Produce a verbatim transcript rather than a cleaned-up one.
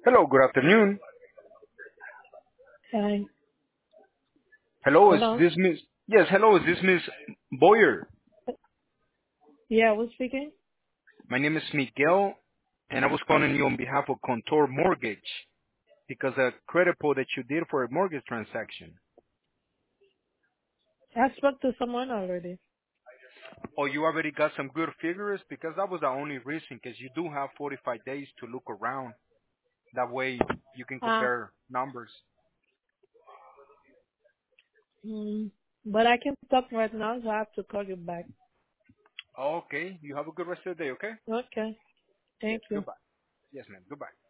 Hello, good afternoon. Hi. Hello, is Hello. this Miss? Yes, hello, is this Miss Boyer? Yeah, who's speaking? My name is Miguel, and I was calling you on behalf of Contour Mortgage because a credit pull that you did for a mortgage transaction. I spoke to someone already. Oh, you already got some good figures because that was the only reason because you do have forty-five days to look around. That way you can Uh, compare numbers. mm, but I can talk right now, so I have to call you back. Okay, you have a good rest of the day, okay? Okay. Yes, Thank you. goodbye. Yes, ma'am, goodbye.